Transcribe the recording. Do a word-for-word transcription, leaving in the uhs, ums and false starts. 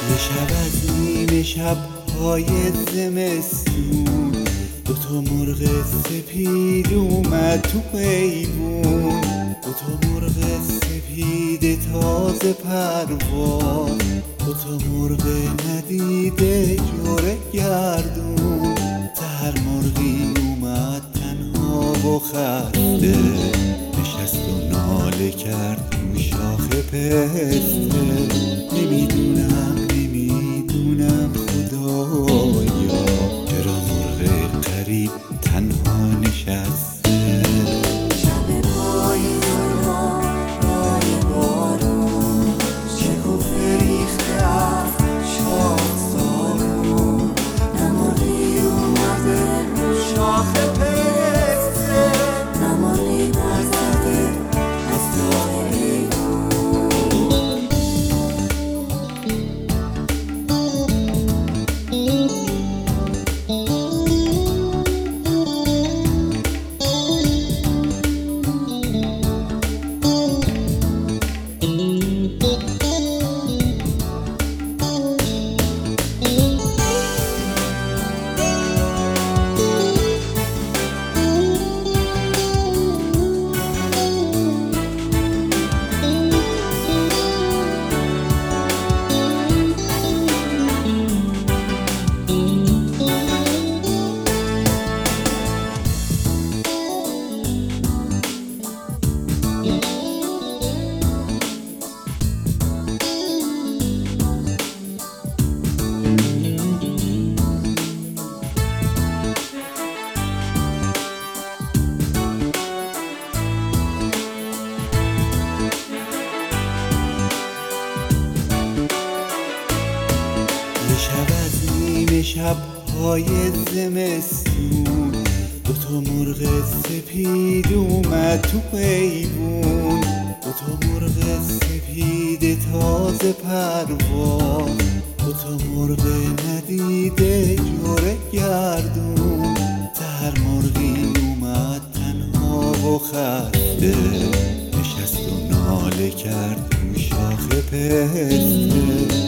یه شب از نیمه شب‌های زمستون دوتا مرغ سپید اومد تو ایوون. دوتا مرغ سپید تازه پرواز، دوتا مرغ ندیده جوره گردون. سحر مرغی اومد تنها و خسته، نشست و ناله کرد تو شاخ پسته. نمیدونم نمیدونم خدایا چرا مرغ غریب تنها نشسته. شب پاییزا رای بارون، شکوفه ریخته از شاخسارون. نه مرغی اومده رو شاخ پسته، نه مرغی نزده از تاق یه شب از نیمه شب‌های زمستون دوتا مرغ سپید اومد تو ایوون. دوتا مرغ سپید تازه پرواز، دوتا مرغ ندیده جوره گردون. سحر مرغی اومد تنها و خسته، نشست و ناله کرد تو شاخ پسته.